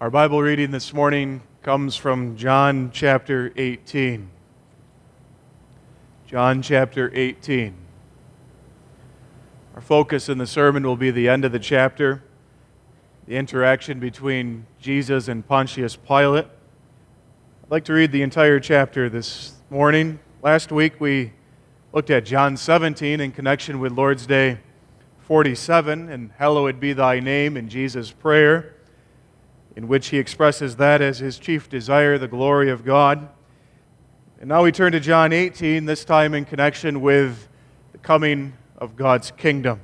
Our Bible reading this morning comes from John chapter 18. John chapter 18. Our focus in the sermon will be the end of the chapter, the interaction between Jesus and Pontius Pilate. I'd like to read the entire chapter this morning. Last week we looked at John 17 in connection with Lord's Day 47 and hallowed be thy name in Jesus' prayer, in which he expresses that as his chief desire, the glory of God. And now we turn to John 18, this time in connection with the coming of God's kingdom.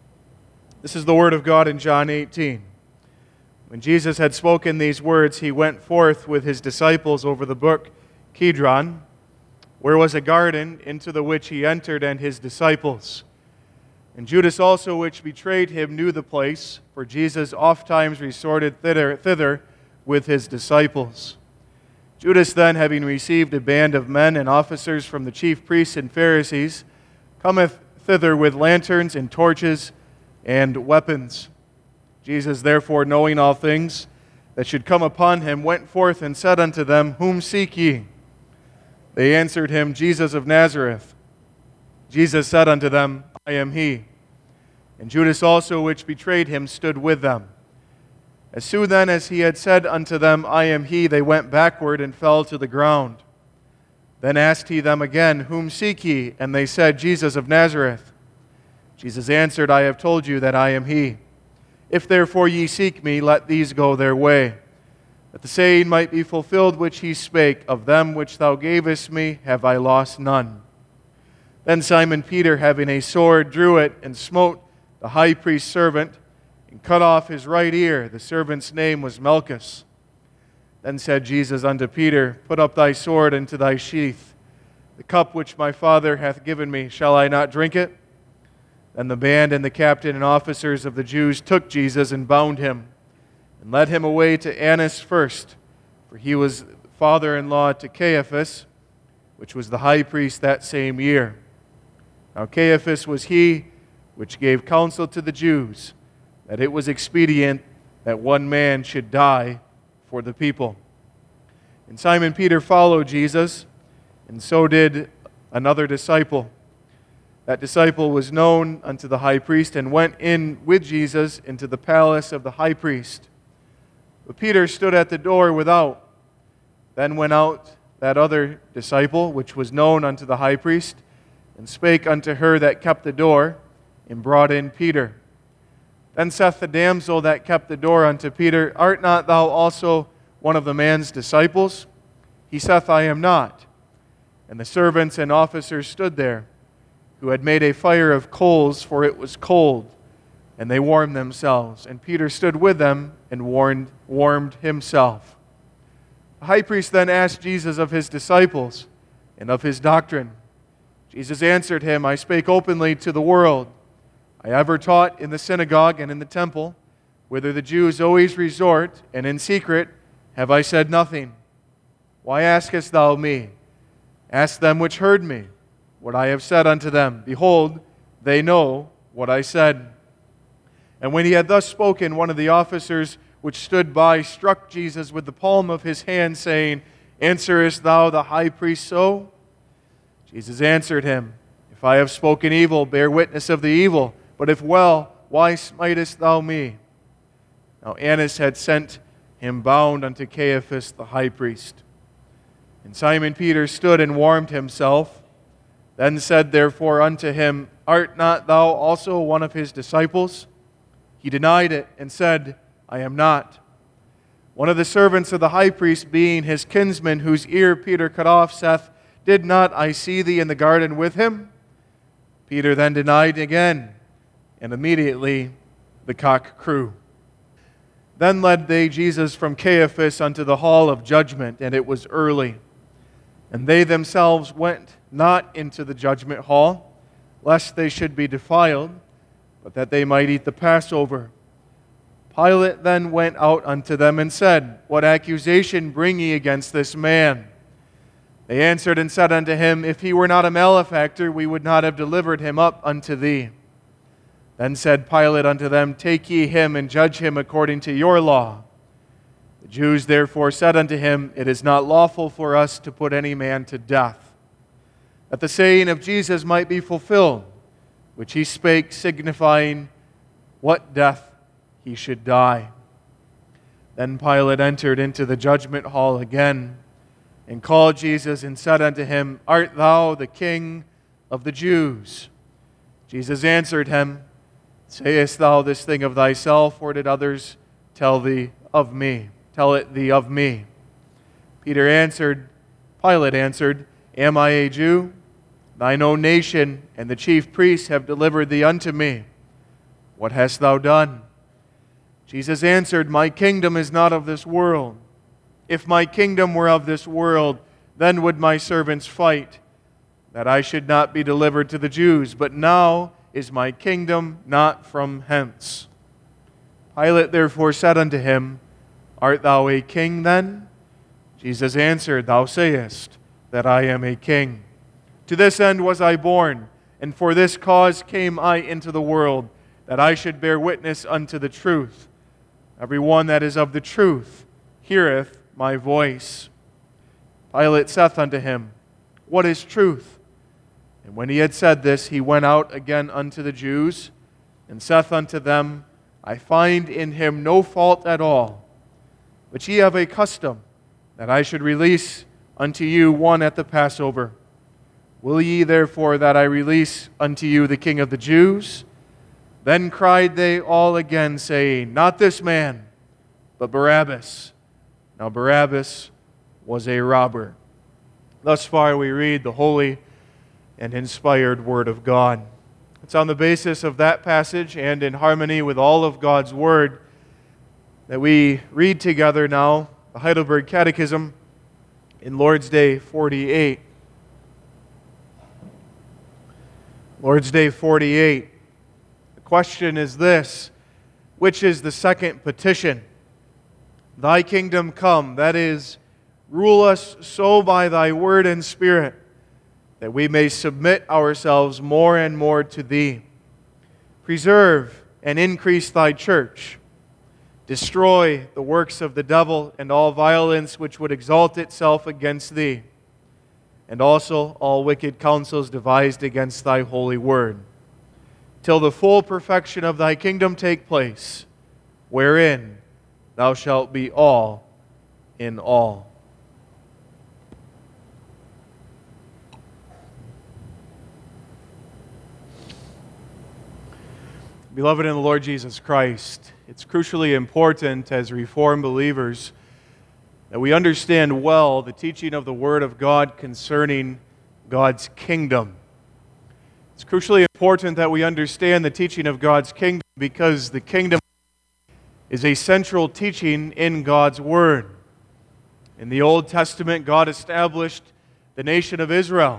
This is the word of God in John 18. When Jesus had spoken these words, he went forth with his disciples over the brook Kidron, where was a garden, into the which he entered and his disciples. And Judas also, which betrayed him, knew the place, for Jesus ofttimes resorted thither with his disciples. Judas then, having received a band of men and officers from the chief priests and Pharisees, cometh thither with lanterns and torches and weapons. Jesus, therefore, knowing all things that should come upon him, went forth and said unto them, Whom seek ye? They answered him, Jesus of Nazareth. Jesus said unto them, I am he. And Judas also, which betrayed him, stood with them. As soon then as he had said unto them, I am he, they went backward and fell to the ground. Then asked he them again, Whom seek ye? And they said, Jesus of Nazareth. Jesus answered, I have told you that I am he. If therefore ye seek me, let these go their way, that the saying might be fulfilled which he spake, Of them which thou gavest me have I lost none. Then Simon Peter, having a sword, drew it, and smote the high priest's servant, and cut off his right ear. The servant's name was Malchus. Then said Jesus unto Peter, Put up thy sword into thy sheath. The cup which my Father hath given me, shall I not drink it? Then the band and the captain and officers of the Jews took Jesus and bound him, and led him away to Annas first, for he was father-in-law to Caiaphas, which was the high priest that same year. Now Caiaphas was he which gave counsel to the Jews, that it was expedient that one man should die for the people. And Simon Peter followed Jesus, and so did another disciple. That disciple was known unto the high priest, and went in with Jesus into the palace of the high priest. But Peter stood at the door without. Then went out that other disciple, which was known unto the high priest, and spake unto her that kept the door, and brought in Peter. Then saith the damsel that kept the door unto Peter, Art not thou also one of the man's disciples? He saith, I am not. And the servants and officers stood there, who had made a fire of coals, for it was cold, and they warmed themselves. And Peter stood with them and warmed himself. The high priest then asked Jesus of his disciples and of his doctrine. Jesus answered him, I spake openly to the world. I ever taught in the synagogue and in the temple, whither the Jews always resort, and in secret have I said nothing. Why askest thou me? Ask them which heard me what I have said unto them. Behold, they know what I said. And when he had thus spoken, one of the officers which stood by struck Jesus with the palm of his hand, saying, Answerest thou the high priest so? Jesus answered him, If I have spoken evil, bear witness of the evil. But if well, why smitest thou me? Now Annas had sent him bound unto Caiaphas the high priest. And Simon Peter stood and warmed himself. Then said therefore unto him, Art not thou also one of his disciples? He denied it, and said, I am not. One of the servants of the high priest, being his kinsman, whose ear Peter cut off, saith, Did not I see thee in the garden with him? Peter then denied again, and immediately the cock crew. Then led they Jesus from Caiaphas unto the hall of judgment, and it was early. And they themselves went not into the judgment hall, lest they should be defiled, but that they might eat the Passover. Pilate then went out unto them and said, What accusation bring ye against this man? They answered and said unto him, If he were not a malefactor, we would not have delivered him up unto thee. Then said Pilate unto them, Take ye him and judge him according to your law. The Jews therefore said unto him, It is not lawful for us to put any man to death, that the saying of Jesus might be fulfilled, which he spake, signifying what death he should die. Then Pilate entered into the judgment hall again, and called Jesus, and said unto him, Art thou the King of the Jews? Jesus answered him, Sayest thou this thing of thyself, or did others tell thee of me? Tell it thee of me. Pilate answered, Am I a Jew? Thine own nation and the chief priests have delivered thee unto me. What hast thou done? Jesus answered, My kingdom is not of this world. If my kingdom were of this world, then would my servants fight, that I should not be delivered to the Jews. But now is my kingdom not from hence. Pilate therefore said unto him, Art thou a king then? Jesus answered, Thou sayest that I am a king. To this end was I born, and for this cause came I into the world, that I should bear witness unto the truth. Every one that is of the truth heareth my voice. Pilate saith unto him, What is truth? And when he had said this, he went out again unto the Jews, and saith unto them, I find in him no fault at all. But ye have a custom, that I should release unto you one at the Passover. Will ye therefore that I release unto you the King of the Jews? Then cried they all again, saying, Not this man, but Barabbas. Now Barabbas was a robber. Thus far we read the holy and inspired Word of God. It's on the basis of that passage and in harmony with all of God's Word that we read together now the Heidelberg Catechism in Lord's Day 48. Lord's Day 48. The question is this: which is the second petition? Thy kingdom come, that is, rule us so by thy word and spirit, that we may submit ourselves more and more to thee. Preserve and increase thy church. Destroy the works of the devil and all violence which would exalt itself against thee, and also all wicked counsels devised against thy holy word, till the full perfection of thy kingdom take place, wherein thou shalt be all in all. Beloved in the Lord Jesus Christ, it's crucially important as Reformed believers that we understand well the teaching of the Word of God concerning God's kingdom. It's crucially important that we understand the teaching of God's kingdom because the kingdom is a central teaching in God's Word. In the Old Testament, God established the nation of Israel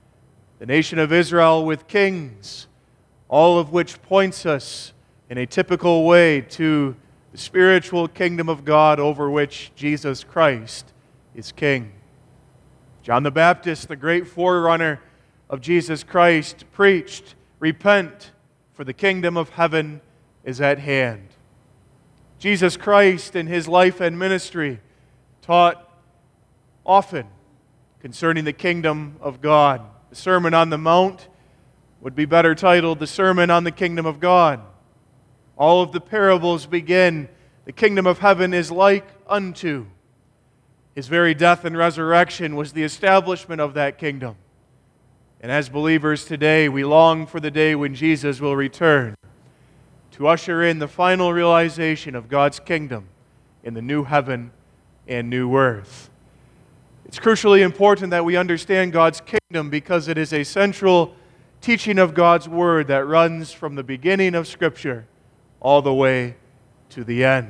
with kings, all of which points us in a typical way to the spiritual kingdom of God over which Jesus Christ is king. John the Baptist, the great forerunner of Jesus Christ, preached, Repent, for the kingdom of heaven is at hand. Jesus Christ in His life and ministry taught often concerning the kingdom of God. The Sermon on the Mount would be better titled the Sermon on the Kingdom of God. All of the parables begin, the kingdom of heaven is like unto. His very death and resurrection was the establishment of that kingdom. And as believers today, we long for the day when Jesus will return to usher in the final realization of God's kingdom in the new heaven and new earth. It's crucially important that we understand God's kingdom because it is a central teaching of God's Word that runs from the beginning of Scripture all the way to the end.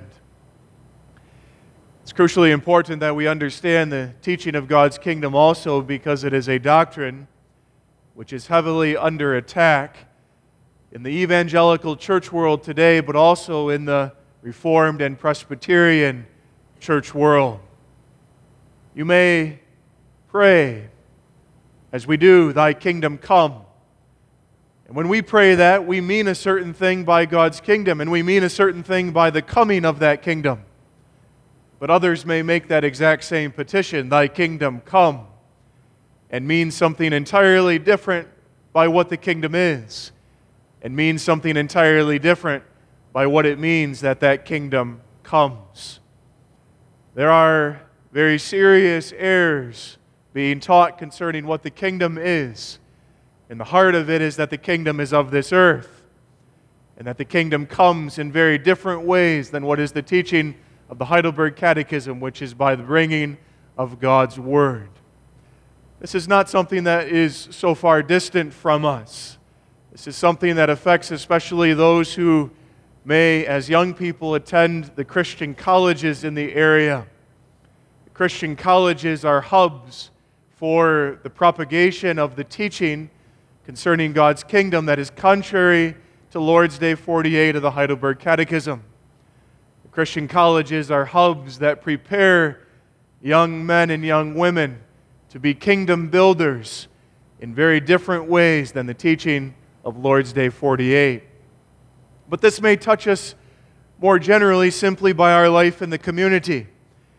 It's crucially important that we understand the teaching of God's kingdom also because it is a doctrine which is heavily under attack in the evangelical church world today, but also in the Reformed and Presbyterian church world. You may pray, as we do, Thy kingdom come. And when we pray that, we mean a certain thing by God's kingdom, and we mean a certain thing by the coming of that kingdom. But others may make that exact same petition, "Thy kingdom come," and mean something entirely different by what the kingdom is, and mean something entirely different by what it means that that kingdom comes. There are very serious errors being taught concerning what the kingdom is. And the heart of it is that the kingdom is of this earth, and that the kingdom comes in very different ways than what is the teaching of the Heidelberg Catechism, which is by the bringing of God's Word. This is not something that is so far distant from us. This is something that affects especially those who may, as young people, attend the Christian colleges in the area. The Christian colleges are hubs for the propagation of the teaching concerning God's kingdom that is contrary to Lord's Day 48 of the Heidelberg Catechism. Christian colleges are hubs that prepare young men and young women to be kingdom builders in very different ways than the teaching of Lord's Day 48. But this may touch us more generally simply by our life in the community,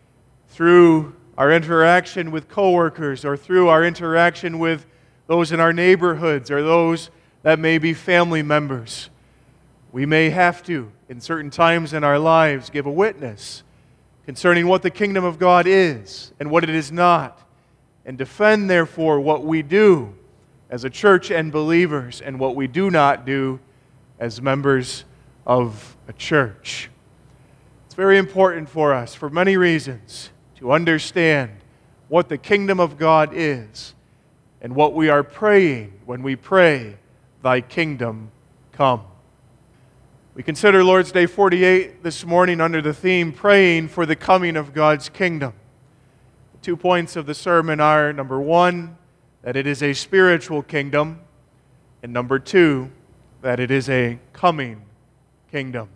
through our interaction with coworkers, or through our interaction with those in our neighborhoods, or those that may be family members. We may have to, in certain times in our lives, give a witness concerning what the kingdom of God is and what it is not, and defend, therefore, what we do as a church and believers and what we do not do as members of a church. It's very important for us, for many reasons, to understand what the kingdom of God is and what we are praying when we pray, "Thy kingdom come." We consider Lord's Day 48 this morning under the theme, praying for the coming of God's kingdom. The 2 points of the sermon are, number 1, that it is a spiritual kingdom, and number 2, that it is a coming kingdom.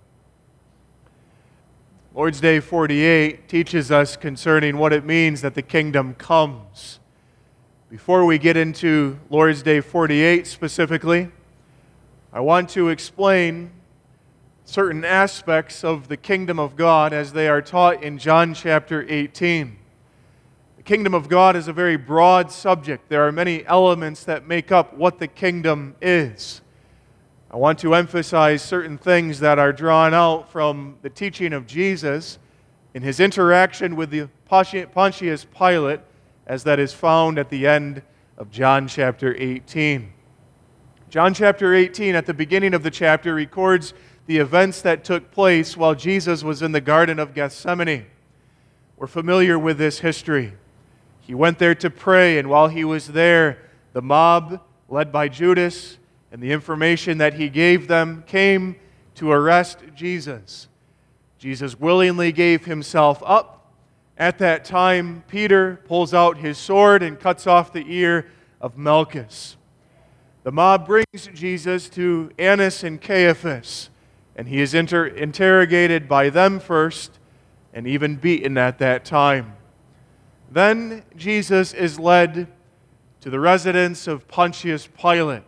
Lord's Day 48 teaches us concerning what it means that the kingdom comes. Before we get into Lord's Day 48 specifically, I want to explain certain aspects of the kingdom of God as they are taught in John chapter 18. The kingdom of God is a very broad subject. There are many elements that make up what the kingdom is. I want to emphasize certain things that are drawn out from the teaching of Jesus in his interaction with the Pontius Pilate, as that is found at the end of John chapter 18. John chapter 18, at the beginning of the chapter, records the events that took place while Jesus was in the Garden of Gethsemane. We're familiar with this history. He went there to pray, and while he was there, the mob, led by Judas, and the information that he gave them, came to arrest Jesus. Jesus willingly gave himself up. At that time, Peter pulls out his sword and cuts off the ear of Malchus. The mob brings Jesus to Annas and Caiaphas, and he is interrogated by them first and even beaten at that time. Then Jesus is led to the residence of Pontius Pilate.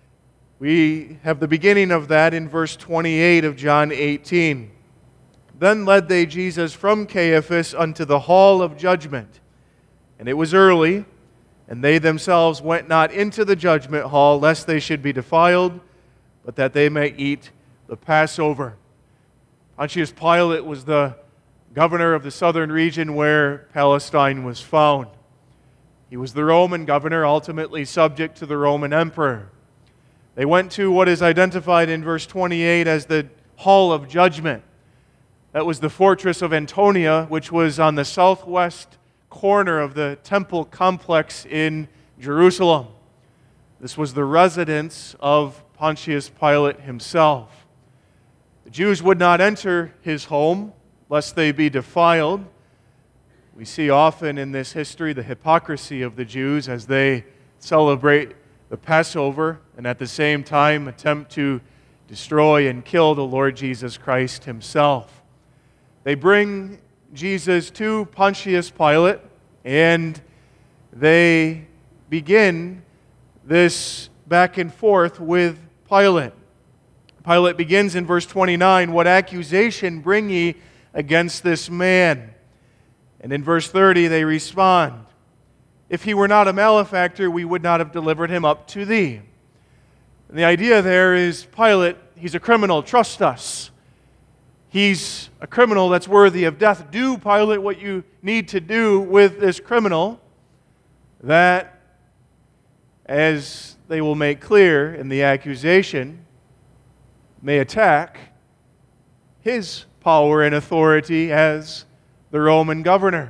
We have the beginning of that in verse 28 of John 18. Then led they Jesus from Caiaphas unto the hall of judgment. And it was early, and they themselves went not into the judgment hall, lest they should be defiled, but that they may eat the Passover. Pontius Pilate was the governor of the southern region where Palestine was found. He was the Roman governor, ultimately subject to the Roman emperor. They went to what is identified in verse 28 as the Hall of Judgment. That was the fortress of Antonia, which was on the southwest corner of the temple complex in Jerusalem. This was the residence of Pontius Pilate himself. The Jews would not enter his home, lest they be defiled. We see often in this history the hypocrisy of the Jews as they celebrate the Passover and at the same time attempt to destroy and kill the Lord Jesus Christ himself. They bring Jesus to Pontius Pilate, and they begin this back and forth with Pilate. Pilate begins in verse 29, "What accusation bring ye against this man?" And in verse 30 they respond, "If he were not a malefactor, we would not have delivered him up to thee." And the idea there is, Pilate, he's a criminal, trust us. He's a criminal that's worthy of death. Do, Pilate, what you need to do with this criminal, that, as they will make clear in the accusation, may attack his power and authority as the Roman governor.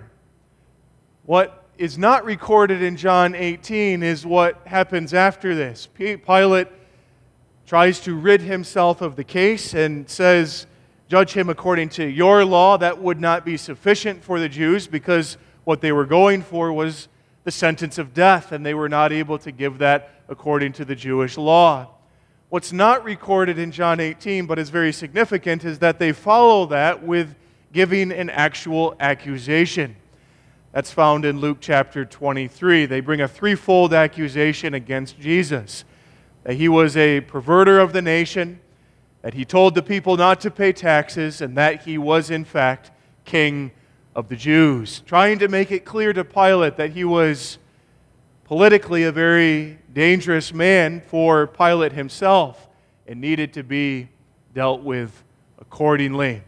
What is not recorded in John 18 is what happens after this. Pilate tries to rid himself of the case and says, "Judge him according to your law." That would not be sufficient for the Jews because what they were going for was the sentence of death, and they were not able to give that according to the Jewish law. What's not recorded in John 18, but is very significant, is that they follow that with giving an actual accusation. That's found in Luke chapter 23. They bring a threefold accusation against Jesus: that he was a perverter of the nation, that he told the people not to pay taxes, and that he was in fact king of the Jews, trying to make it clear to Pilate that he was politically a very dangerous man for Pilate himself and needed to be dealt with accordingly.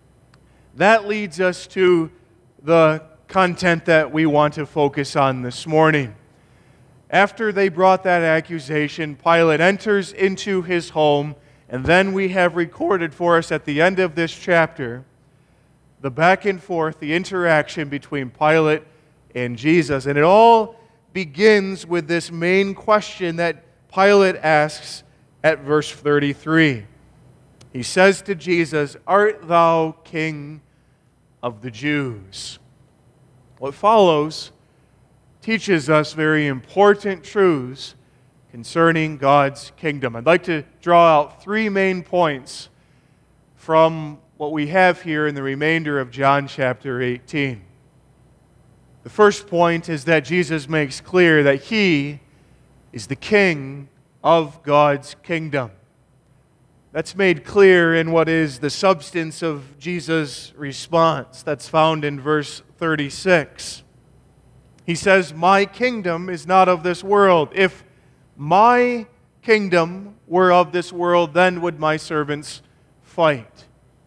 That leads us to the content that we want to focus on this morning. After they brought that accusation, Pilate enters into his home, and then we have recorded for us at the end of this chapter the back and forth, the interaction between Pilate and Jesus. And it all begins with this main question that Pilate asks at verse 33. He says to Jesus, "Art thou king of the Jews?" What follows teaches us very important truths concerning God's kingdom. I'd like to draw out three main points from what we have here in the remainder of John chapter 18. The first point is that Jesus makes clear that He is the King of God's kingdom. That's made clear in what is the substance of Jesus' response. That's found in verse 36. He says, "My kingdom is not of this world. If my kingdom were of this world, then would my servants fight."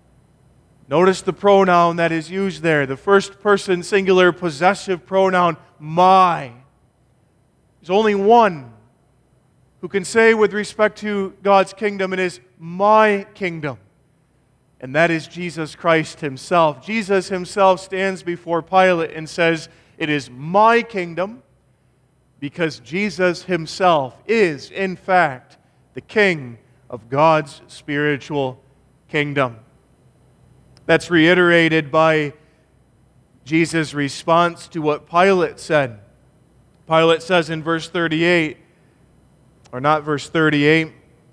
Notice the pronoun that is used there, the first person singular possessive pronoun, my. There's only one who can say with respect to God's kingdom, it is my kingdom. And that is Jesus Christ Himself. Jesus Himself stands before Pilate and says, "It is my kingdom," because Jesus Himself is, in fact, the King of God's spiritual kingdom. That's reiterated by Jesus' response to what Pilate said. Pilate says in verse 38, or not verse 38,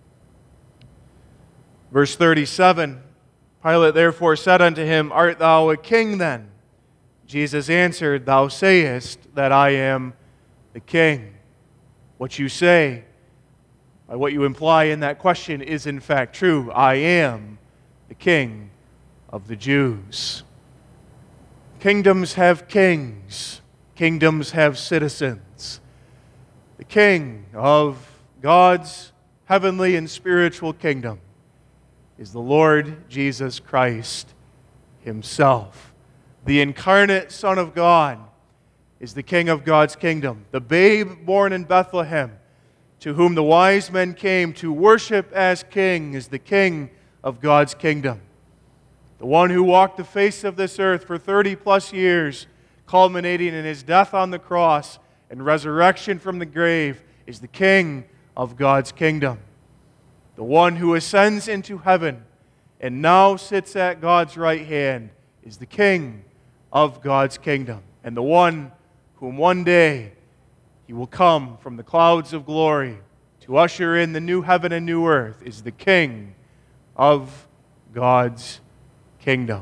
verse 37, Pilate therefore said unto him, "Art thou a king then?" Jesus answered, "Thou sayest that I am the king." What you say, by what you imply in that question, is in fact true. I am the King of the Jews. Kingdoms have kings. Kingdoms have citizens. The King of God's heavenly and spiritual kingdom is the Lord Jesus Christ Himself. The incarnate Son of God is the King of God's kingdom. The babe born in Bethlehem, to whom the wise men came to worship as king, is the King of God's kingdom. The one who walked the face of this earth for 30 plus years, culminating in His death on the cross and resurrection from the grave, is the King of God's kingdom. The one who ascends into heaven and now sits at God's right hand is the King of God's kingdom. And the one whom one day He will come from the clouds of glory to usher in the new heaven and new earth is the King of God's kingdom.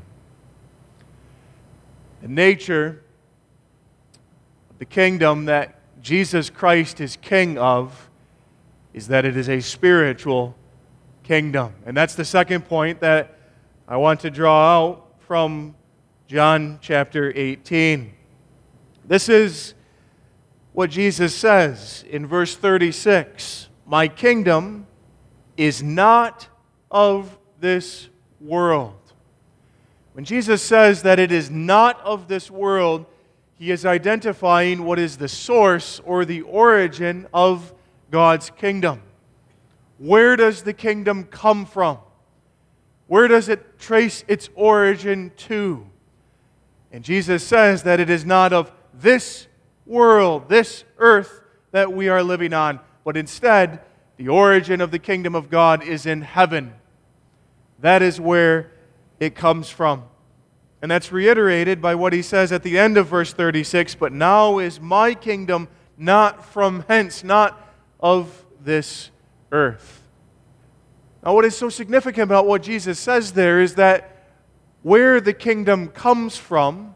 The nature of the kingdom that Jesus Christ is king of is that it is a spiritual kingdom. And that's the second point that I want to draw out from John chapter 18. This is what Jesus says in verse 36. My kingdom is not of this world. When Jesus says that it is not of this world, he is identifying what is the source or the origin of God's kingdom. Where does the kingdom come from? Where does it trace its origin to? And Jesus says that it is not of this world, this earth that we are living on, but instead, the origin of the kingdom of God is in heaven. That is where it comes from. And that's reiterated by what he says at the end of verse 36, but now is my kingdom not from hence, not of this earth. Now, what is so significant about what Jesus says there is that where the kingdom comes from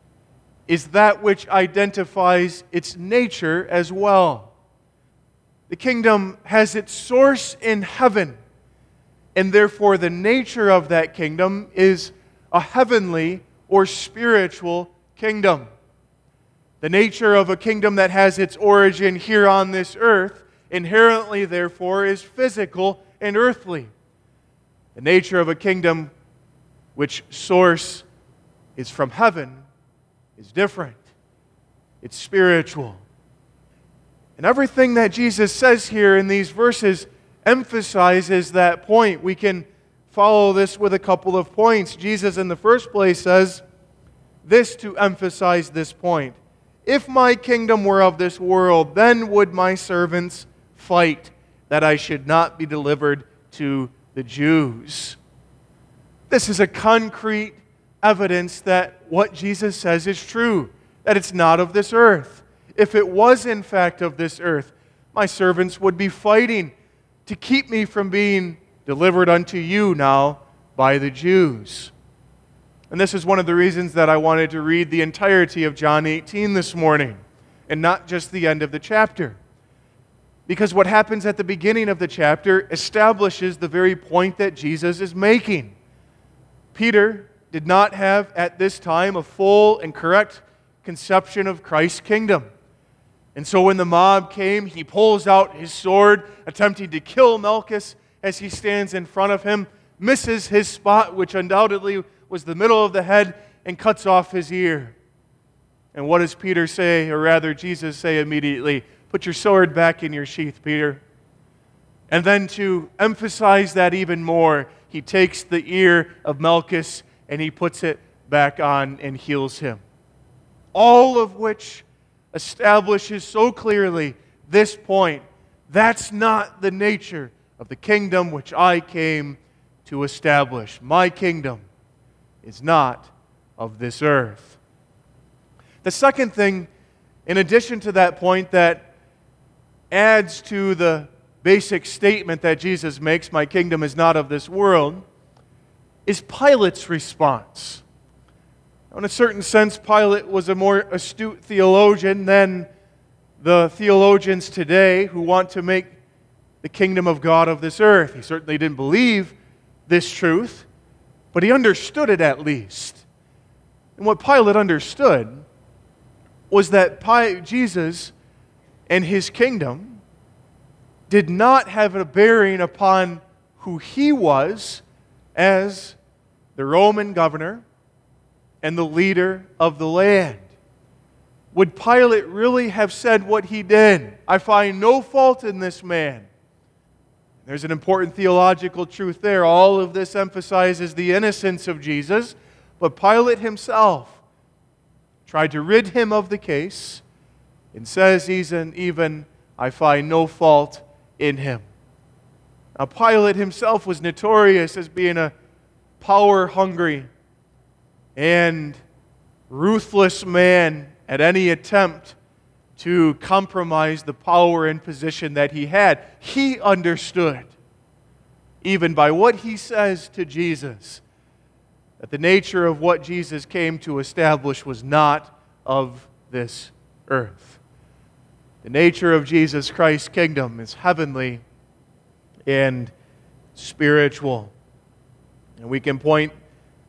is that which identifies its nature as well. The kingdom has its source in heaven, and therefore the nature of that kingdom is a heavenly or spiritual kingdom. The nature of a kingdom that has its origin here on this earth inherently, therefore, is physical and earthly. The nature of a kingdom which source is from heaven is different. It's spiritual. And everything that Jesus says here in these verses emphasizes that point. We can follow this with a couple of points. Jesus, in the first place, says this to emphasize this point. If my kingdom were of this world, then would my servants fight that I should not be delivered to the Jews. This is a concrete evidence that what Jesus says is true, that it's not of this earth. If it was in fact of this earth, my servants would be fighting to keep me from being delivered unto you now by the Jews. And this is one of the reasons that I wanted to read the entirety of John 18 this morning, and not just the end of the chapter. Because what happens at the beginning of the chapter establishes the very point that Jesus is making. Peter did not have at this time a full and correct conception of Christ's kingdom. And so when the mob came, he pulls out his sword, attempting to kill Malchus as he stands in front of him, misses his spot, which undoubtedly was the middle of the head, and cuts off his ear. And what does Peter say, or rather Jesus say immediately? Put your sword back in your sheath, Peter. And then to emphasize that even more, he takes the ear of Malchus and he puts it back on and heals him. All of which establishes so clearly this point. That's not the nature of the kingdom which I came to establish. My kingdom is not of this earth. The second thing, in addition to that point, that adds to the basic statement that Jesus makes, my kingdom is not of this world, is Pilate's response. In a certain sense, Pilate was a more astute theologian than the theologians today who want to make the kingdom of God of this earth. He certainly didn't believe this truth, but he understood it at least. And what Pilate understood was that Jesus and his kingdom did not have a bearing upon who he was as the Roman governor and the leader of the land. Would Pilate really have said what he did? I find no fault in this man. There's an important theological truth there. All of this emphasizes the innocence of Jesus, but Pilate himself tried to rid him of the case and says even I find no fault in him. Now, Pilate himself was notorious as being a power-hungry and ruthless man at any attempt to compromise the power and position that he had. He understood, even by what he says to Jesus, that the nature of what Jesus came to establish was not of this earth. The nature of Jesus Christ's kingdom is heavenly and spiritual. And we can point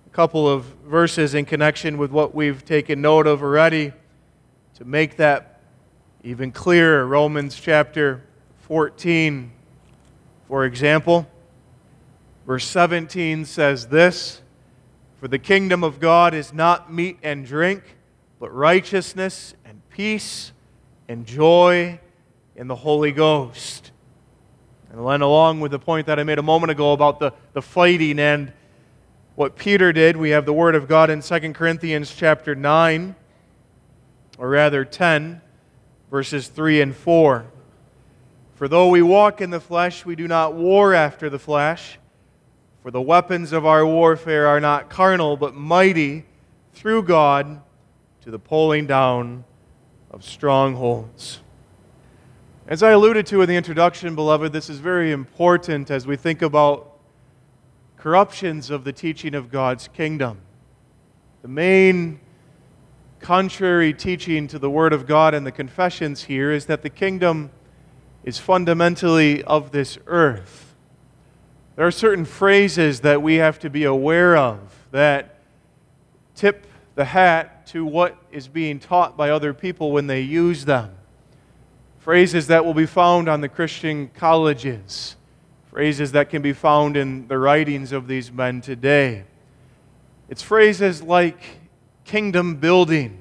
a couple of verses in connection with what we've taken note of already to make that even clearer. Romans chapter 14, for example. Verse 17 says this, "For the kingdom of God is not meat and drink, but righteousness and peace and joy in the Holy Ghost." And then along with the point that I made a moment ago about the fighting and what Peter did, we have the Word of God in 2 Corinthians chapter 9, or rather 10, verses 3 and 4. "For though we walk in the flesh, we do not war after the flesh. For the weapons of our warfare are not carnal, but mighty through God to the pulling down of strongholds." As I alluded to in the introduction, beloved, this is very important as we think about corruptions of the teaching of God's kingdom. The main contrary teaching to the Word of God and the confessions here is that the kingdom is fundamentally of this earth. There are certain phrases that we have to be aware of that tip the hat to what is being taught by other people when they use them. Phrases that will be found on the Christian colleges. Phrases that can be found in the writings of these men today. It's phrases like kingdom building,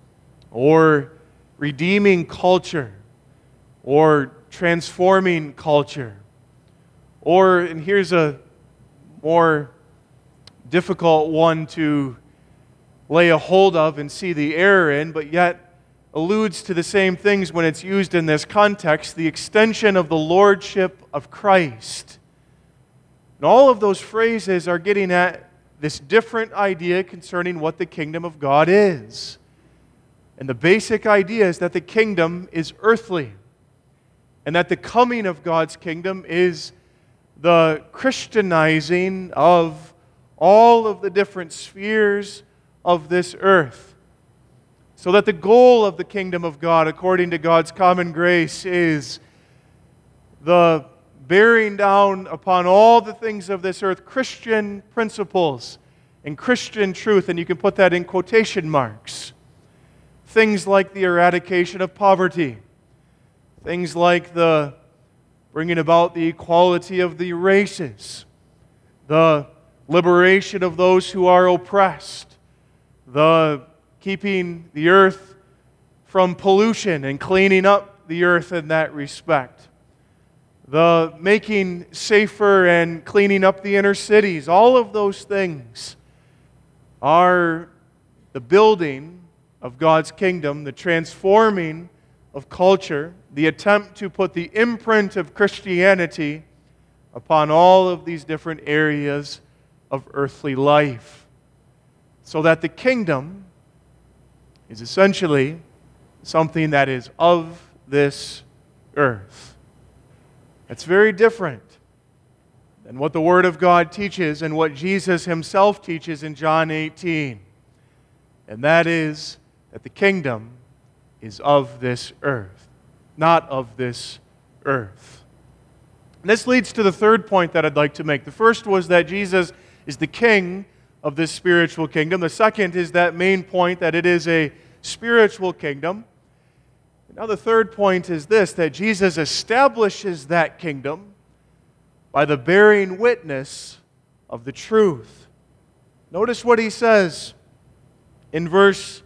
or redeeming culture, or transforming culture. Or, and here's a more difficult one to lay a hold of and see the error in, but yet alludes to the same things when it's used in this context, the extension of the lordship of Christ. And all of those phrases are getting at this different idea concerning what the kingdom of God is. And the basic idea is that the kingdom is earthly, and that the coming of God's kingdom is the Christianizing of all of the different spheres of this earth. So that the goal of the kingdom of God, according to God's common grace, is the bearing down upon all the things of this earth, Christian principles and Christian truth, and you can put that in quotation marks. Things like the eradication of poverty, things like the bringing about the equality of the races, the liberation of those who are oppressed, the keeping the earth from pollution and cleaning up the earth in that respect, the making safer and cleaning up the inner cities. All of those things are the building of God's kingdom, the transforming of culture, the attempt to put the imprint of Christianity upon all of these different areas of earthly life, so that the kingdom is essentially something that is of this earth. That's very different than what the Word of God teaches and what Jesus Himself teaches in John 18. And that is that the kingdom is of this earth, not of this earth. And this leads to the third point that I'd like to make. The first was that Jesus is the king of this spiritual kingdom. The second is that main point, that it is a spiritual kingdom. Now the third point is this, that Jesus establishes that kingdom by the bearing witness of the truth. Notice what He says in verse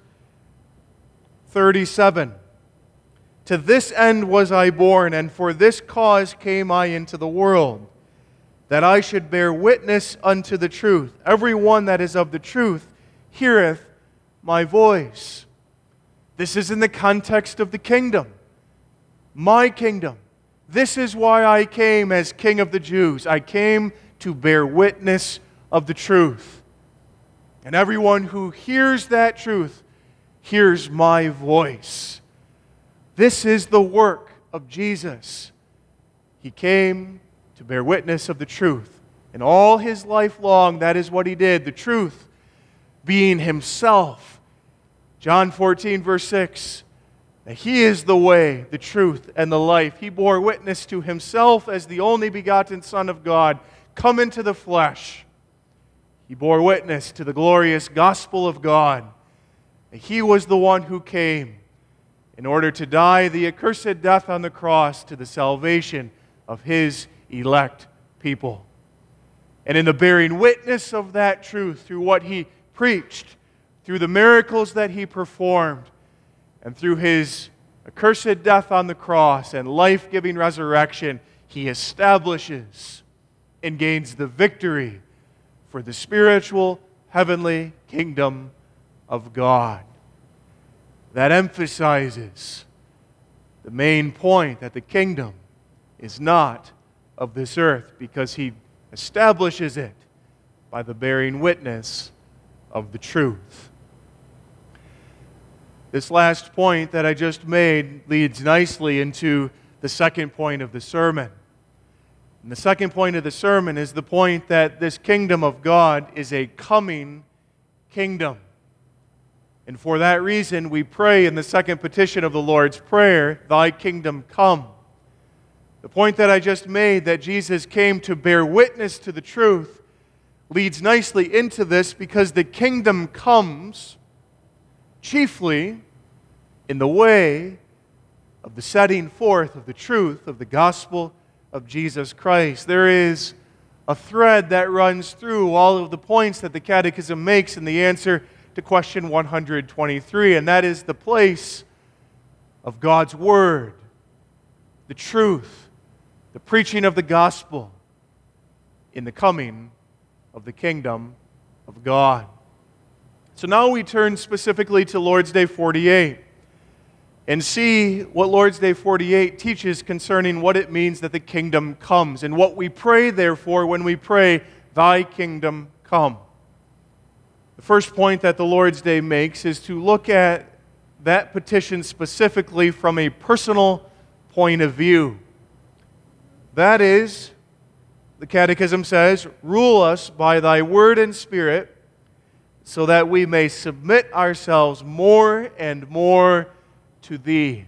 37. "To this end was I born, and for this cause came I into the world, that I should bear witness unto the truth. Every one that is of the truth heareth my voice." This is in the context of the kingdom. My kingdom. This is why I came as King of the Jews. I came to bear witness of the truth. And everyone who hears that truth hears my voice. This is the work of Jesus. He came to bear witness of the truth. And all His life long, that is what He did. The truth being Himself. John 14, verse 6, that He is the way, the truth, and the life. He bore witness to Himself as the only begotten Son of God, come into the flesh. He bore witness to the glorious gospel of God. He was the one who came in order to die the accursed death on the cross to the salvation of His elect people. And in the bearing witness of that truth through what He preached, through the miracles that He performed, and through His accursed death on the cross and life-giving resurrection, He establishes and gains the victory for the spiritual, heavenly kingdom of God. That emphasizes the main point that the kingdom is not of this earth, because He establishes it by the bearing witness of the truth. This last point that I just made leads nicely into the second point of the sermon. And the second point of the sermon is the point that this kingdom of God is a coming kingdom. And for that reason, we pray in the second petition of the Lord's Prayer, "Thy kingdom come." The point that I just made, that Jesus came to bear witness to the truth, leads nicely into this, because the kingdom comes chiefly in the way of the setting forth of the truth of the gospel of Jesus Christ. There is a thread that runs through all of the points that the Catechism makes in the answer to question 123, and that is the place of God's Word, the truth, the preaching of the gospel in the coming of the kingdom of God. So now we turn specifically to Lord's Day 48 and see what Lord's Day 48 teaches concerning what it means that the kingdom comes, and what we pray, therefore, when we pray, "Thy kingdom come." The first point that the Lord's Day makes is to look at that petition specifically from a personal point of view. That is, the Catechism says, "Rule us by Thy word and Spirit, so that we may submit ourselves more and more to Thee."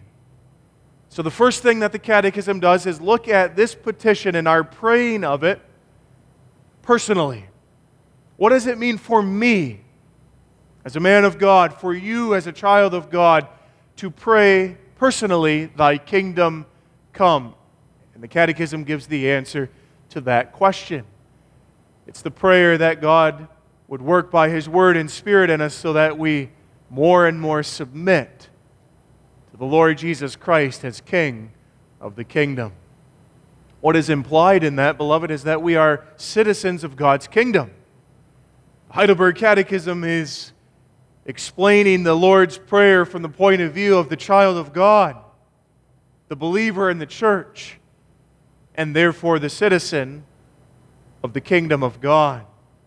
So the first thing that the Catechism does is look at this petition and our praying of it personally. What does it mean for me, as a man of God, for you as a child of God, to pray personally, "Thy kingdom come"? And the Catechism gives the answer to that question. It's the prayer that God would work by His Word and Spirit in us, so that we more and more submit to the Lord Jesus Christ as King of the kingdom. What is implied in that, beloved, is that we are citizens of God's kingdom. The Heidelberg Catechism is explaining the Lord's Prayer from the point of view of the child of God, the believer in the church, and therefore the citizen of the kingdom of God.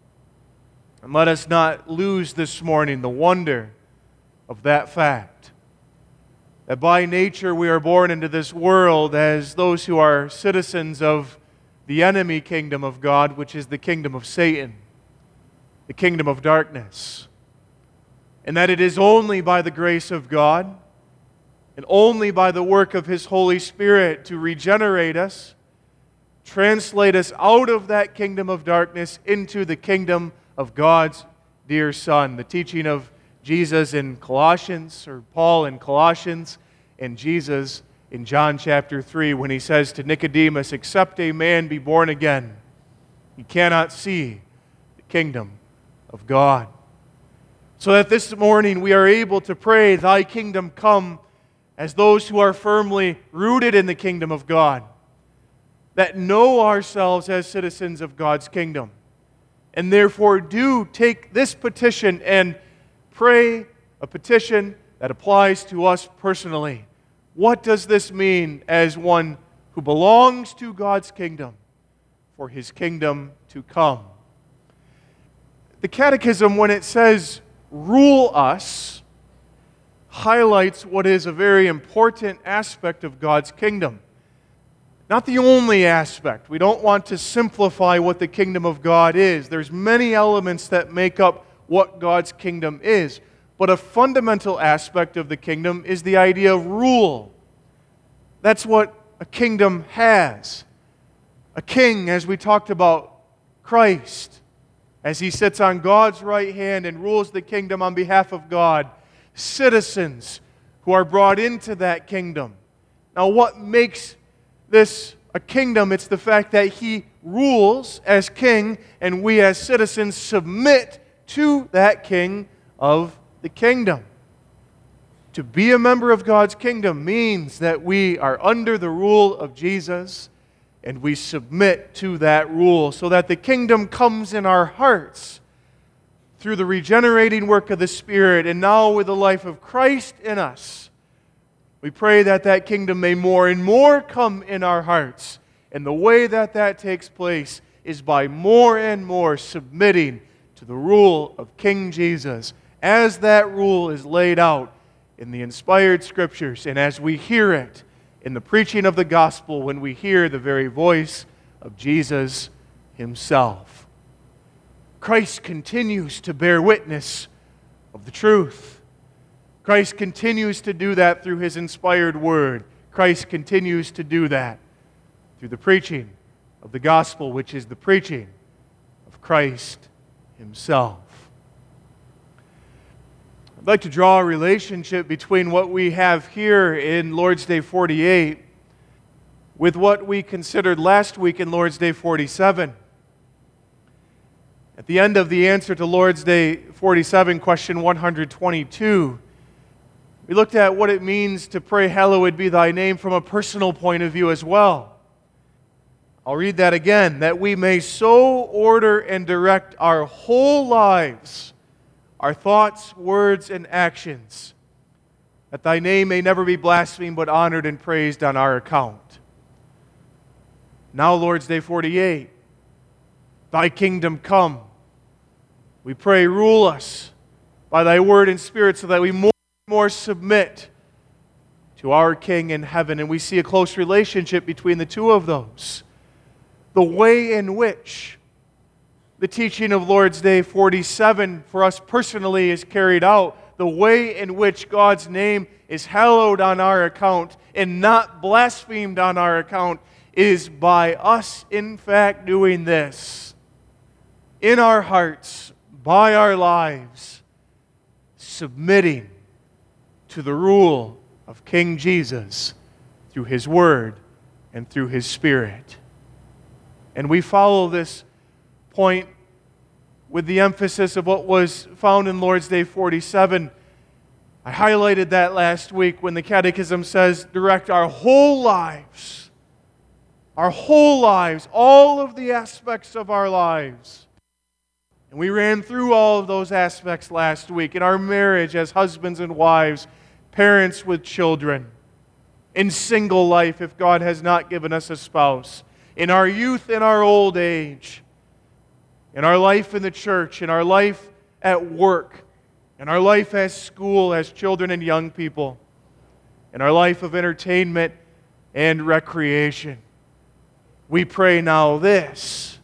And let us not lose this morning the wonder of that fact, that by nature we are born into this world as those who are citizens of the enemy kingdom of God, which is the kingdom of Satan, the kingdom of darkness. And that it is only by the grace of God and only by the work of His Holy Spirit to regenerate us, translate us out of that kingdom of darkness into the kingdom of God's dear Son. The teaching of Jesus in Colossians, or Paul in Colossians, and Jesus in John chapter 3, when He says to Nicodemus, "Except a man be born again, he cannot see the kingdom of God." So that this morning we are able to pray, "Thy kingdom come," as those who are firmly rooted in the kingdom of God, that know ourselves as citizens of God's kingdom, and therefore do take this petition and pray a petition that applies to us personally. What does this mean as one who belongs to God's kingdom, for His kingdom to come? The Catechism, when it says, "Rule us," highlights what is a very important aspect of God's kingdom. Not the only aspect. We don't want to simplify what the kingdom of God is. There's many elements that make up what God's kingdom is. But a fundamental aspect of the kingdom is the idea of rule. That's what a kingdom has. A king, as we talked about, Christ. as He sits on God's right hand and rules the kingdom on behalf of God, citizens who are brought into that kingdom. Now, what makes this a kingdom? It's the fact that He rules as king, and we as citizens submit to that king of the kingdom. To be a member of God's kingdom means that we are under the rule of Jesus, and we submit to that rule so that the kingdom comes in our hearts through the regenerating work of the Spirit, and now with the life of Christ in us. We pray that that kingdom may more and more come in our hearts. And the way that that takes place is by more and more submitting to the rule of King Jesus, as that rule is laid out in the inspired Scriptures, and as we hear it in the preaching of the gospel, when we hear the very voice of Jesus Himself. Christ continues to bear witness of the truth. Christ continues to do that through His inspired word. Christ continues to do that through the preaching of the gospel, which is the preaching of Christ Himself. I'd like to draw a relationship between what we have here in Lord's Day 48 with what we considered last week in Lord's Day 47. At the end of the answer to Lord's Day 47, question 122, we looked at what it means to pray, "Hallowed be Thy name," from a personal point of view as well. I'll read that again. "That we may so order and direct our whole lives, our thoughts, words, and actions, that Thy name may never be blasphemed but honored and praised on our account." Now Lord's Day 48, "Thy kingdom come." We pray, rule us by Thy word and Spirit so that we more and more submit to our King in heaven. And we see a close relationship between the two of those. The way in which the teaching of Lord's Day 47 for us personally is carried out, the way in which God's name is hallowed on our account and not blasphemed on our account, is by us, in fact, doing this in our hearts, by our lives, submitting to the rule of King Jesus through His Word and through His Spirit. And we follow this point with the emphasis of what was found in Lord's Day 47. I highlighted that last week when the Catechism says, direct our whole lives, all of the aspects of our lives. And we ran through all of those aspects last week in our marriage as husbands and wives, parents with children, in single life if God has not given us a spouse, in our youth and our old age, in our life in the church, in our life at work, in our life as school, as children and young people, in our life of entertainment and recreation. We pray now this: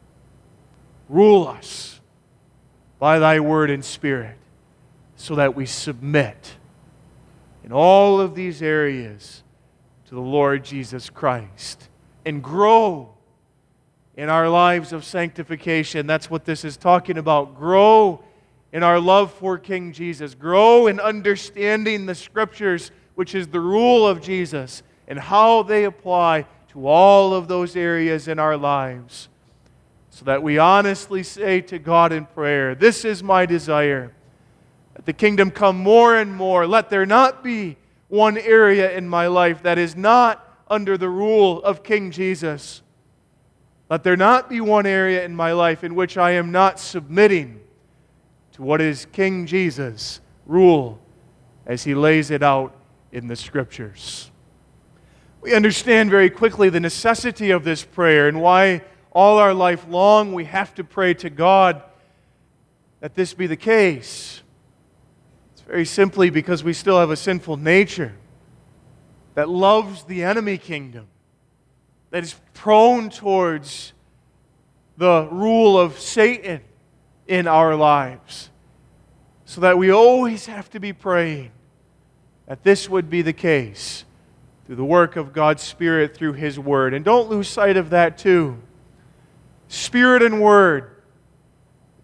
rule us by Thy word and Spirit, so that we submit in all of these areas to the Lord Jesus Christ and grow in our lives of sanctification. That's what this is talking about. Grow in our love for King Jesus. Grow in understanding the Scriptures, which is the rule of Jesus, and how they apply to all of those areas in our lives, so that we honestly say to God in prayer, this is my desire, that the kingdom come more and more. Let there not be one area in my life that is not under the rule of King Jesus. Let there not be one area in my life in which I am not submitting to what is King Jesus' rule as He lays it out in the Scriptures. We understand very quickly the necessity of this prayer and why all our life long we have to pray to God that this be the case. It's very simply because we still have a sinful nature that loves the enemy kingdom, that is prone towards the rule of Satan in our lives, so that we always have to be praying that this would be the case through the work of God's Spirit through His Word. And don't lose sight of that too. Spirit and Word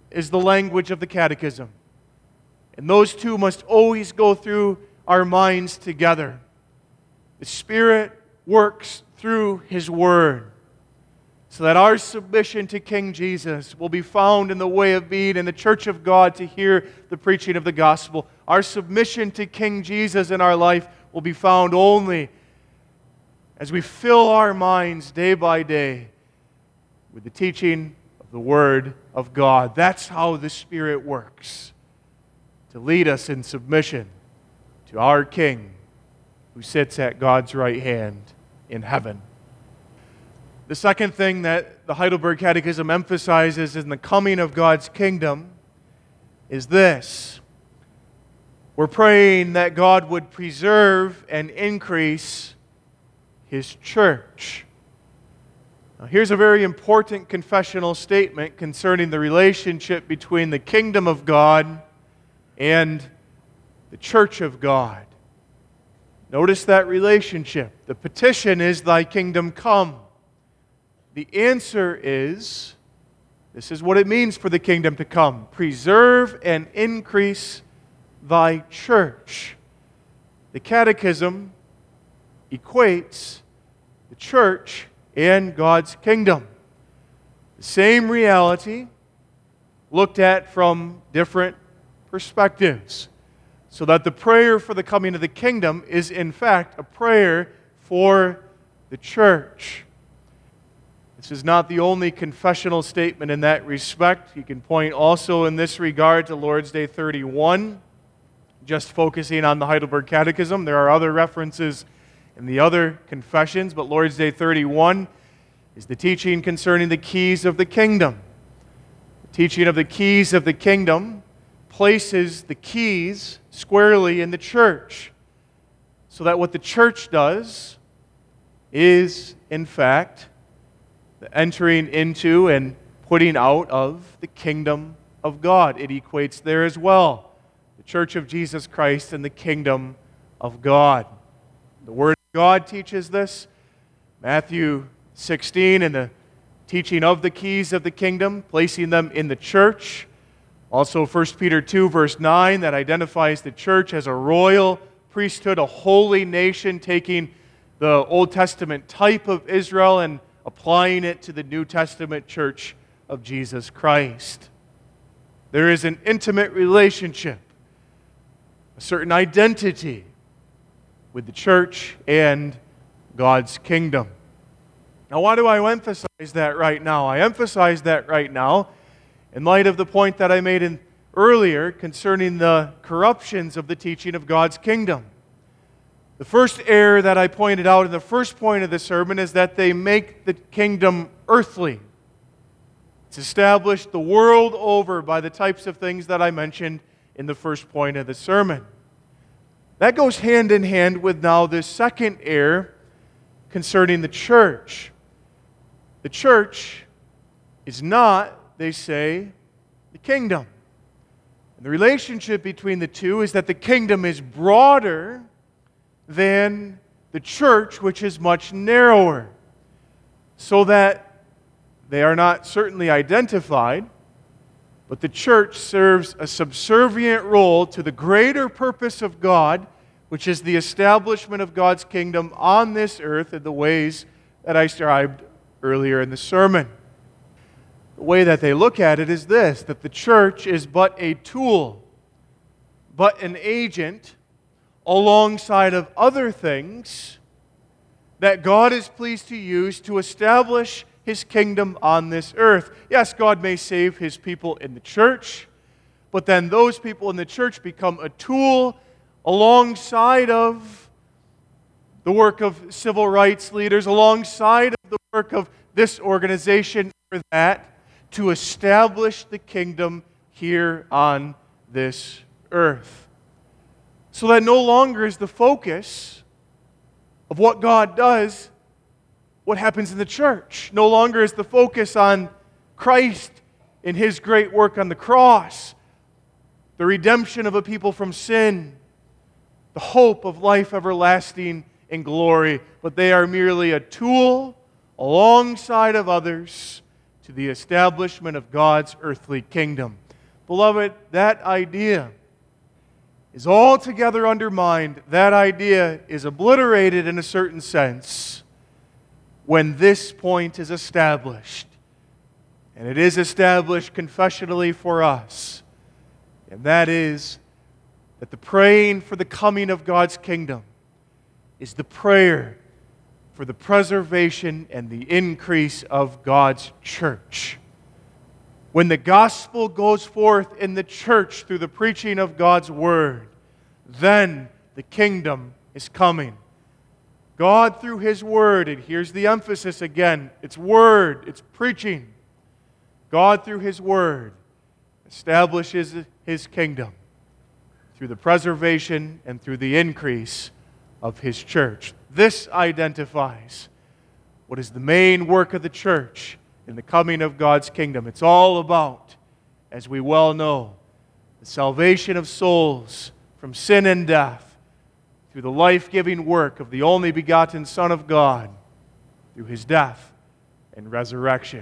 is the language of the Catechism. And those two must always go through our minds together. The Spirit works through His Word, so that our submission to King Jesus will be found in the way of being in the church of God to hear the preaching of the gospel. Our submission to King Jesus in our life will be found only as we fill our minds day by day with the teaching of the Word of God. That's how the Spirit works, to lead us in submission to our King who sits at God's right hand in heaven. The second thing that the Heidelberg Catechism emphasizes in the coming of God's kingdom is this. We're praying that God would preserve and increase His church. Now, here's a very important confessional statement concerning the relationship between the kingdom of God and the church of God. Notice that relationship. The petition is, "Thy kingdom come." The answer is, this is what it means for the kingdom to come: preserve and increase thy church. The Catechism equates the church and God's kingdom. The same reality looked at from different perspectives. So that the prayer for the coming of the kingdom is in fact a prayer for the church. This is not the only confessional statement in that respect. You can point also in this regard to Lord's Day 31, just focusing on the Heidelberg Catechism. There are other references in the other confessions, but Lord's Day 31 is the teaching concerning the keys of the kingdom. The teaching of the keys of the kingdom places the keys squarely in the church, so that what the church does is, in fact, the entering into and putting out of the kingdom of God. It equates there as well. The church of Jesus Christ and the kingdom of God. The Word of God teaches this. Matthew 16 and the teaching of the keys of the kingdom, placing them in the church. Also 1 Peter 2 verse 9 that identifies the church as a royal priesthood, a holy nation, taking the Old Testament type of Israel and applying it to the New Testament church of Jesus Christ. There is an intimate relationship, a certain identity with the church and God's kingdom. Now, why do I emphasize that right now? I emphasize that right now in light of the point that I made earlier concerning the corruptions of the teaching of God's kingdom. The first error that I pointed out in the first point of the sermon is that they make the kingdom earthly. It's established the world over by the types of things that I mentioned in the first point of the sermon. That goes hand in hand with now this second error concerning the church. The church is not, they say, the kingdom. And the relationship between the two is that the kingdom is broader than the church, which is much narrower, so that they are not certainly identified, but the church serves a subservient role to the greater purpose of God, which is the establishment of God's kingdom on this earth in the ways that I described earlier in the sermon. The way that they look at it is this, that the church is but a tool, but an agent alongside of other things that God is pleased to use to establish His kingdom on this earth. Yes, God may save His people in the church, but then those people in the church become a tool alongside of the work of civil rights leaders, alongside of the work of this organization or that, to establish the kingdom here on this earth. So that no longer is the focus of what God does what happens in the church. No longer is the focus on Christ in His great work on the cross, the redemption of a people from sin, the hope of life everlasting in glory, but they are merely a tool alongside of others to the establishment of God's earthly kingdom. Beloved, that idea is altogether undermined. That idea is obliterated in a certain sense when this point is established. And it is established confessionally for us. And that is that the praying for the coming of God's kingdom is the prayer for the preservation and the increase of God's church. When the gospel goes forth in the church through the preaching of God's word, then the kingdom is coming. God through His word, and here's the emphasis again, it's word, it's preaching. God through His word establishes His kingdom through the preservation and through the increase of His church. This identifies what is the main work of the church in the coming of God's kingdom. It's all about, as we well know, the salvation of souls from sin and death through the life-giving work of the only begotten Son of God through His death and resurrection.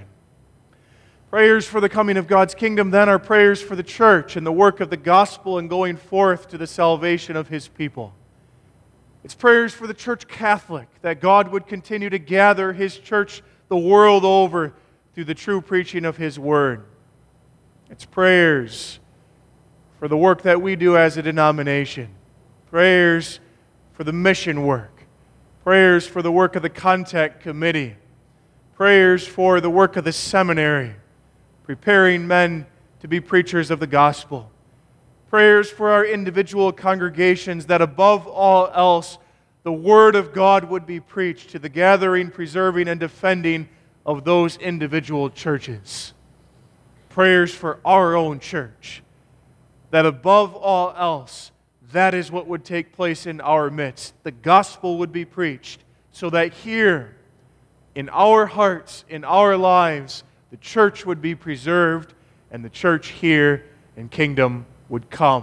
Prayers for the coming of God's kingdom then are prayers for the church and the work of the gospel and going forth to the salvation of His people. It's prayers for the church Catholic, that God would continue to gather His church the world over through the true preaching of His word. It's prayers for the work that we do as a denomination. Prayers for the mission work. Prayers for the work of the contact committee. Prayers for the work of the seminary, preparing men to be preachers of the gospel. Prayers for our individual congregations, that above all else, the Word of God would be preached to the gathering, preserving, and defending of those individual churches. Prayers for our own church, that above all else, that is what would take place in our midst. The gospel would be preached, so that here, in our hearts, in our lives, the church would be preserved, and the church here in kingdom would come.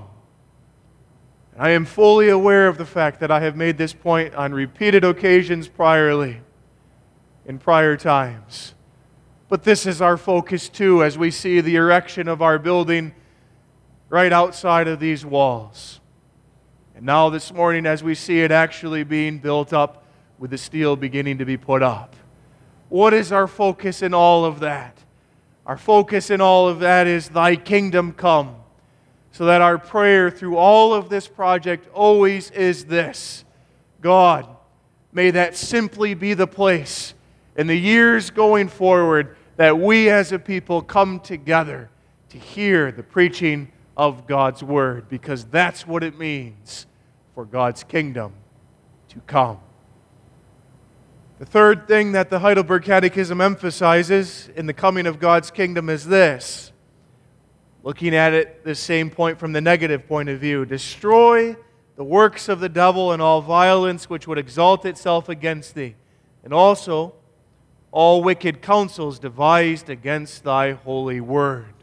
And I am fully aware of the fact that I have made this point on repeated occasions priorly, in prior times. But this is our focus too, as we see the erection of our building right outside of these walls. And now this morning, as we see it actually being built up with the steel beginning to be put up. What is our focus in all of that? Our focus in all of that is Thy kingdom come. So that our prayer through all of this project always is this: God, may that simply be the place in the years going forward that we as a people come together to hear the preaching of God's Word, because that's what it means for God's kingdom to come. The third thing that the Heidelberg Catechism emphasizes in the coming of God's kingdom is this. Looking at it, this same point from the negative point of view: destroy the works of the devil and all violence which would exalt itself against thee, and also all wicked counsels devised against thy holy word.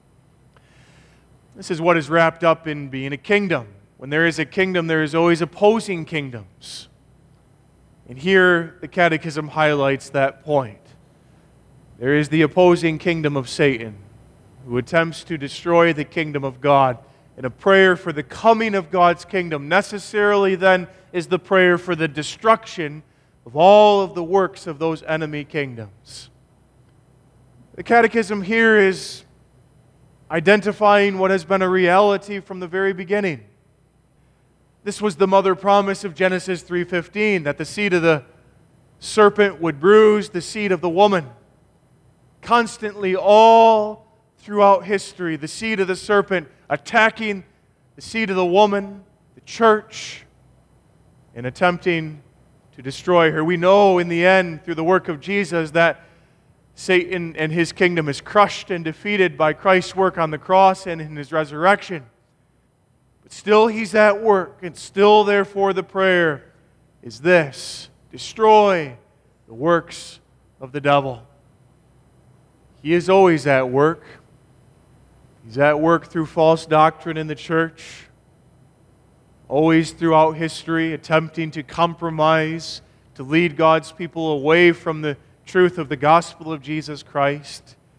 This is what is wrapped up in being a kingdom. When there is a kingdom, there is always opposing kingdoms. And here the Catechism highlights that point. There is the opposing kingdom of Satan, who attempts to destroy the kingdom of God. And a prayer for the coming of God's kingdom necessarily then is the prayer for the destruction of all of the works of those enemy kingdoms. The Catechism here is identifying what has been a reality from the very beginning. This was the mother promise of Genesis 3:15, that the seed of the serpent would bruise the seed of the woman. Constantly, all throughout history, the seed of the serpent attacking the seed of the woman, the church, and attempting to destroy her. We know in the end, through the work of Jesus, that Satan and his kingdom is crushed and defeated by Christ's work on the cross and in His resurrection. But still He's at work, and still, therefore, the prayer is this: destroy the works of the devil. He is always at work. He's at work through false doctrine in the church, always throughout history, attempting to compromise, to lead God's people away from the truth of the gospel of Jesus Christ.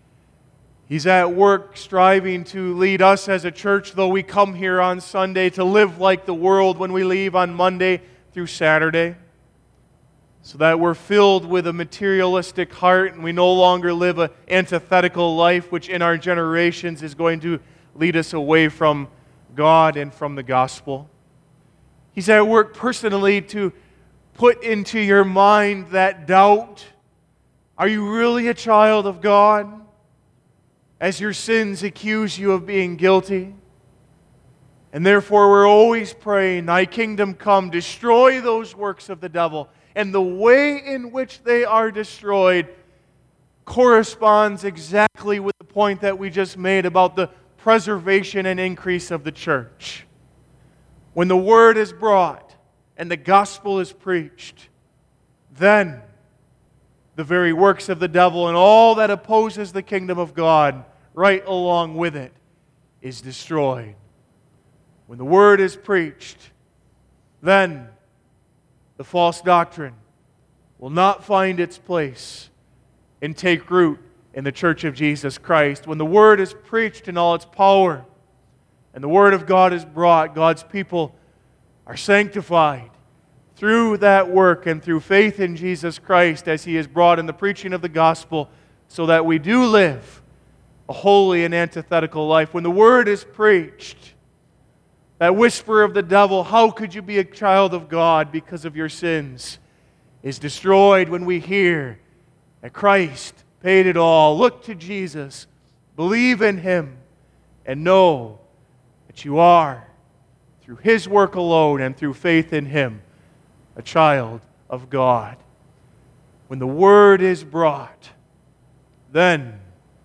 He's at work striving to lead us as a church, though we come here on Sunday, to live like the world when we leave on Monday through Saturday, so that we're filled with a materialistic heart and we no longer live an antithetical life, which in our generations is going to lead us away from God and from the gospel. He's at work personally to put into your mind that doubt. Are you really a child of God? As your sins accuse you of being guilty. And therefore we're always praying, Thy kingdom come, destroy those works of the devil. And the way in which they are destroyed corresponds exactly with the point that we just made about the preservation and increase of the church. When the word is brought and the gospel is preached, then the very works of the devil and all that opposes the kingdom of God right along with it is destroyed. When the word is preached, then the false doctrine will not find its place and take root in the church of Jesus Christ. When the word is preached in all its power and the word of God is brought, God's people are sanctified through that work and through faith in Jesus Christ as He is brought in the preaching of the gospel, so that we do live a holy and antithetical life. When the word is preached, that whisper of the devil, how could you be a child of God because of your sins, is destroyed when we hear that Christ paid it all. Look to Jesus, believe in Him, and know that you are, through His work alone and through faith in Him, a child of God. When the word is brought, then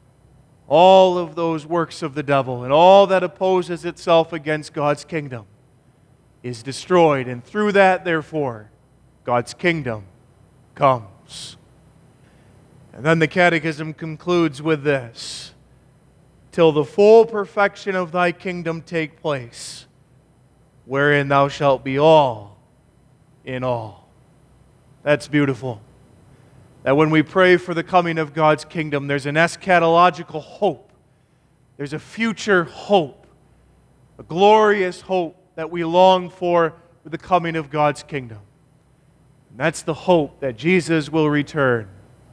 all of those works of the devil and all that opposes itself against God's kingdom is destroyed. And through that, therefore, God's kingdom comes. And then the Catechism concludes with this: till the full perfection of Thy kingdom take place, wherein Thou shalt be all in all. That's beautiful. That when we pray for the coming of God's kingdom, there's an eschatological hope. There's a future hope, a glorious hope that we long for with the coming of God's kingdom. And that's the hope that Jesus will return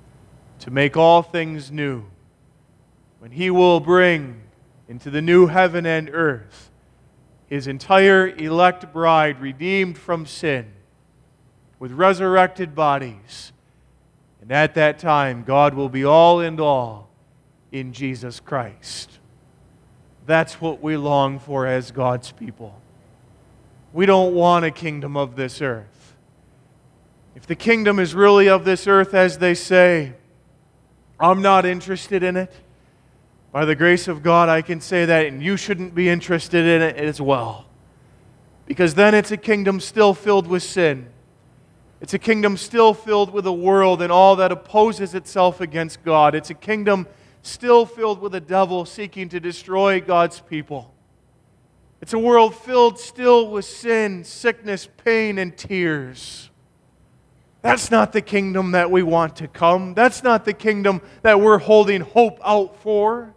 to make all things new, when He will bring into the new heaven and earth His entire elect bride, redeemed from sin, with resurrected bodies. And at that time, God will be all and all in Jesus Christ. That's what we long for as God's people. We don't want a kingdom of this earth. If the kingdom is really of this earth, as they say, I'm not interested in it. By the grace of God, I can say that, and you shouldn't be interested in it as well. Because then it's a kingdom still filled with sin. It's a kingdom still filled with a world and all that opposes itself against God. It's a kingdom still filled with a devil seeking to destroy God's people. It's a world filled still with sin, sickness, pain, and tears. That's not the kingdom that we want to come. That's not the kingdom that we're holding hope out for.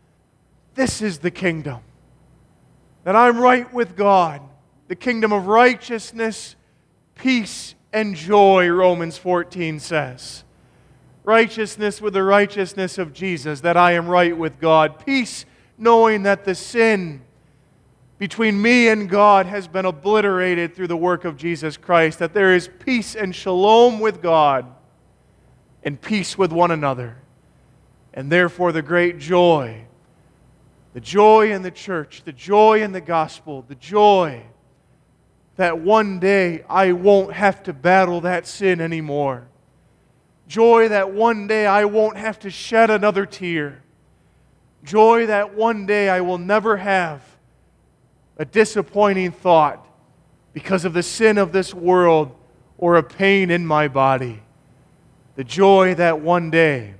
This is the kingdom that I'm right with God. The kingdom of righteousness, peace, and joy, Romans 14 says. Righteousness with the righteousness of Jesus, that I am right with God. Peace, knowing that the sin between me and God has been obliterated through the work of Jesus Christ, that there is peace and shalom with God and peace with one another. And therefore the great joy, the joy in the church, the joy in the gospel, the joy that one day I won't have to battle that sin anymore. Joy that one day I won't have to shed another tear. Joy that one day I will never have a disappointing thought because of the sin of this world or a pain in my body. The joy that one day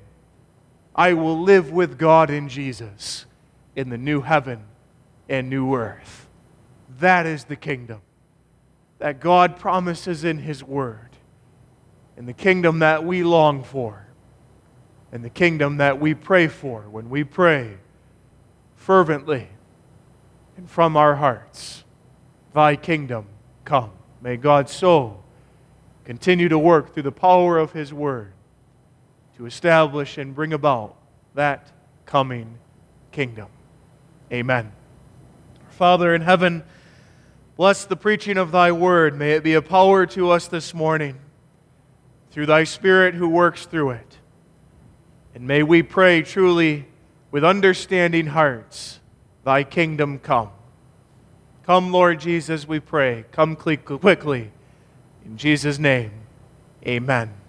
I will live with God in Jesus in the new heaven and new earth. That is the kingdom that God promises in His Word, and the kingdom that we long for. and the kingdom that we pray for when we pray fervently and from our hearts. Thy kingdom come. May God so continue to work through the power of His Word to establish and bring about that coming kingdom. Amen. Father in heaven, bless the preaching of Thy Word. May it be a power to us this morning through Thy Spirit who works through it. And may we pray truly with understanding hearts, Thy kingdom come. Come, Lord Jesus, we pray. Come quickly. In Jesus' name, amen.